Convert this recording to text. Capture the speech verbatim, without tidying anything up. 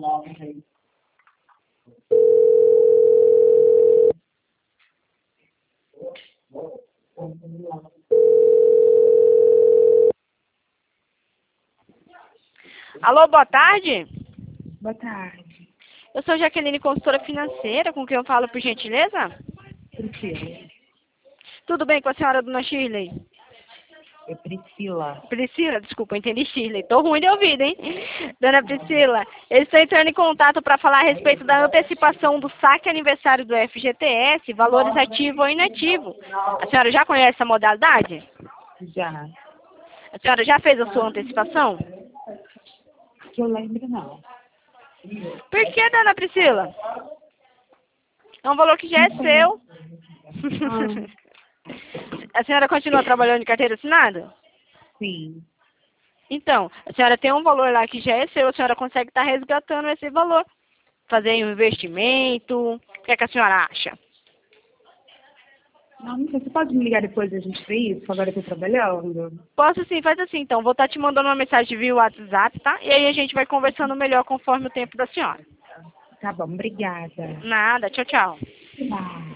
Alô, boa tarde. Boa tarde. Eu sou Jaqueline, consultora financeira, com quem eu falo, por gentileza? Priscila. Tudo bem com a senhora, dona Shirley? É Priscila. Priscila, desculpa, eu entendi Shirley. Tô ruim de ouvido, hein? Dona Priscila, eu estou entrando em contato para falar a respeito da antecipação do saque aniversário do F G T S, valores ativo ou inativo. A senhora já conhece a modalidade? Já. A senhora já fez a sua antecipação? Que eu lembro, não. Por que, dona Priscila? É um valor que já é seu. A senhora continua trabalhando de carteira assinada? Sim. Então, a senhora tem um valor lá que já é seu, a senhora consegue estar resgatando esse valor. Fazer um investimento. O que é que a senhora acha? Não, não sei. Você pode me ligar depois e a gente vê isso? Agora eu tô trabalhando. Posso sim, faz assim então. Vou estar te mandando uma mensagem via WhatsApp, tá? E aí a gente vai conversando melhor conforme o tempo da senhora. Tá bom, obrigada. Nada, tchau, tchau. Tchau.